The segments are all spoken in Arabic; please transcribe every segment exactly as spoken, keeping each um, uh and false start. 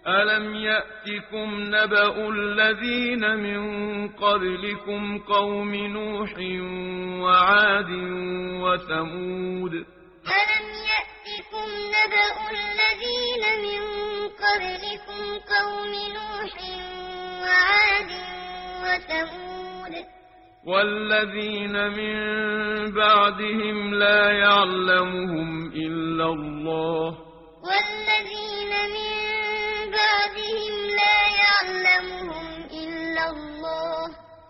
ألم يأتكم نبأ الذين من قبلكم قوم نوح وعاد وثمود ألم يأتكم نبأ الذين من قبلكم قوم نوح وعاد وثمود والذين من بعدهم لا يعلمهم إلا الله والذين من بعدهم لا يعلمهم إلا الله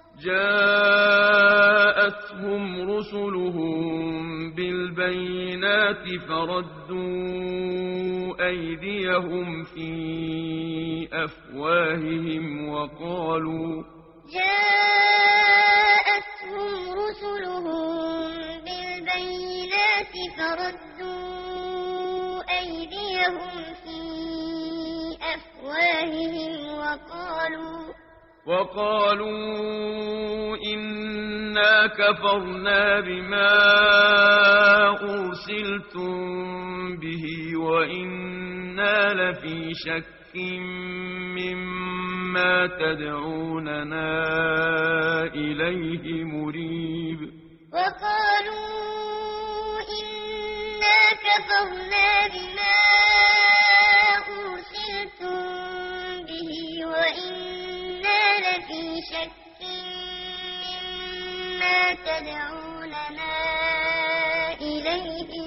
جاءتهم رسلهم بالبينات فردوا أيديهم في أفواههم وقالوا جاءتهم رسلهم بالبينات فردوا أيديهم في أفواههم وقالوا وقالوا إنا كفرنا بما أرسلتم به وإنا لفي شك مما تدعوننا إليه مريب وقالوا إنا كفرنا بما أرسلتم به وإنا لفي شك مما تدعوننا إليه